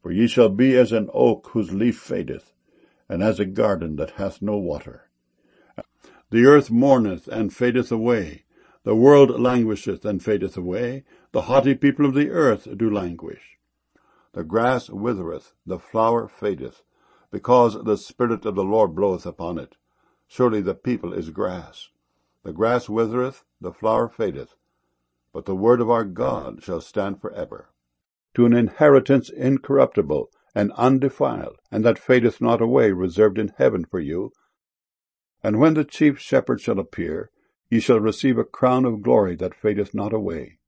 For ye shall be as an oak whose leaf fadeth, and as a garden that hath no water. The earth mourneth and fadeth away, the world languisheth and fadeth away, the haughty people of the earth do languish. The grass withereth, the flower fadeth, because the Spirit of the Lord bloweth upon it. Surely the people is grass. The grass withereth, the flower fadeth, but the word of our God shall stand for ever. To an inheritance incorruptible and undefiled, and that fadeth not away, reserved in heaven for you. And when the chief shepherd shall appear, ye shall receive a crown of glory that fadeth not away.